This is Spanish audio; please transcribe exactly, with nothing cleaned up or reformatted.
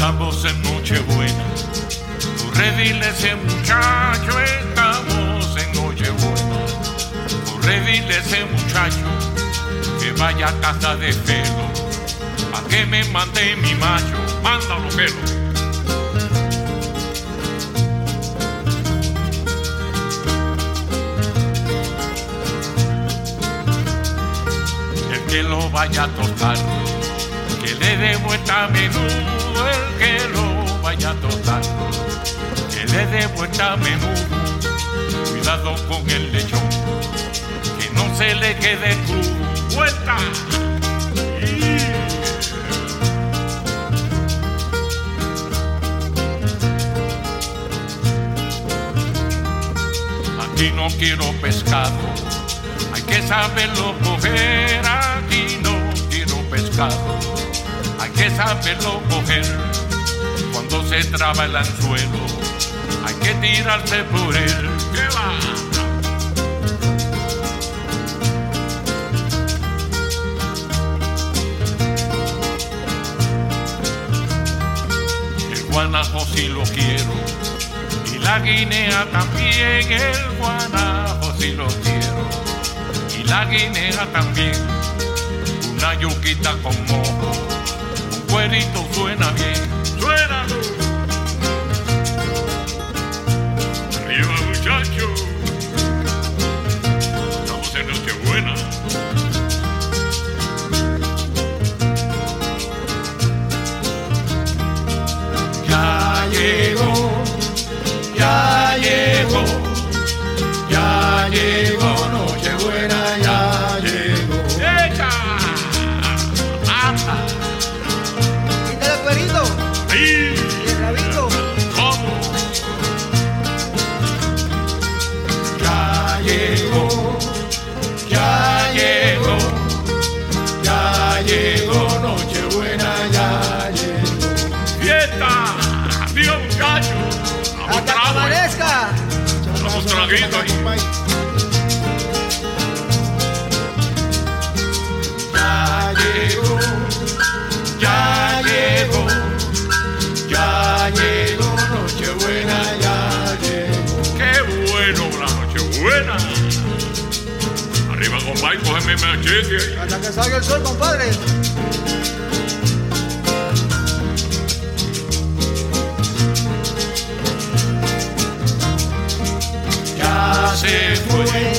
Estamos en Nochebuena. Corre, dile a ese muchacho, estamos en Nochebuena. Corre, dile a ese muchacho que vaya a casa de Felo, pa' que me mande mi macho. Mándalo, Felo. El que lo vaya a tostar, que le dé vuelta a menudo. El que lo vaya a tostar, que le dé vuelta a menudo. Cuidado con el lechón, que no se le quede crudo. ¡Vuelta! Aquí no quiero pescado, hay que saberlo coger. Aquí no quiero pescado, hay que saberlo coger. Cuando se traba el anzuelo, hay que tirarse por él. ¿Qué va? El guanajo sí lo quiero, y la guinea también. El guanajo sí lo quiero, y la guinea también. Una yuquita con mojo, un cuerito suena bien. ¡Suénalo! ¡Arriba, muchachos! Estamos en Nochebuena. Ya llegó, ya llegó, ya llegó Nochebuena, ya llegó. ¡Echa! ¡Anda! ¿Quita el cuerito? ¡Ahí! ¿Y el rabito? ¿Cómo? Ya llegó, ya llegó, ya llegó Nochebuena, ya llegó. ¡Fiesta! ¡Dios, muchachos! ¡Hasta que amanezca! Vamos traguito ahí. Ya llegó, ya llegó, ya llegó Nochebuena, ya llegó. ¡Qué bueno la Nochebuena! Arriba, compadre, cógeme el machete ahí. Hasta que salga el sol, compadre. Ya se fue,